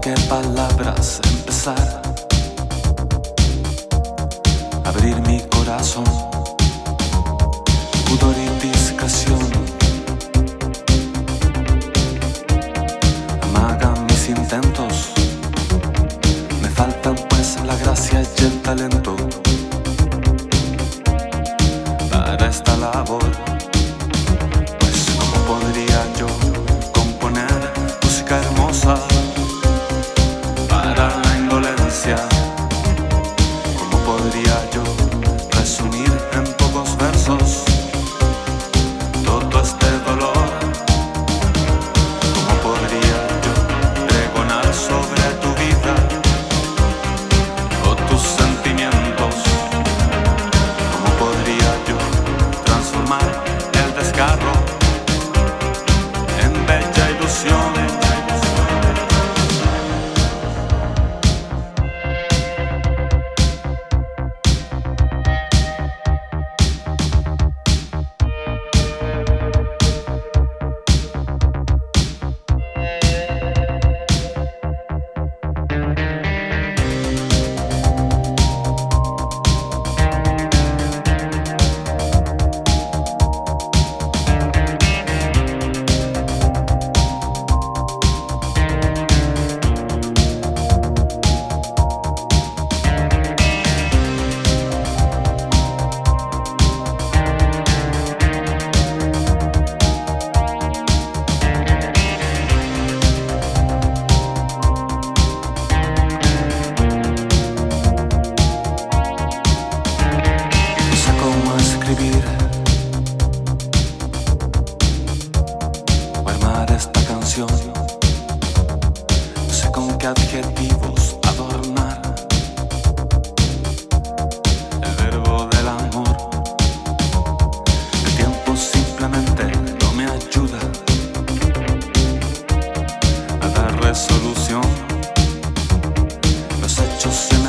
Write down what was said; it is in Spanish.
qué palabras empezar, abrir mi corazón, pudor y discreción. Amagan mis intentos, me faltan pues la gracia y el talento para esta labor. Pues cómo podría yo componer música hermosa para la indolencia. ¿Cómo podría yo resumir en pocos versos todo este dolor? ¿Cómo podría yo pregonar sobre tu vida o tus sentimientos? ¿Cómo podría yo transformar el desgarro en bella ilusión? O armar esta canción, no sé con qué adjetivos adornar el verbo del amor. El tiempo simplemente no me ayuda a dar resolución. Los hechos se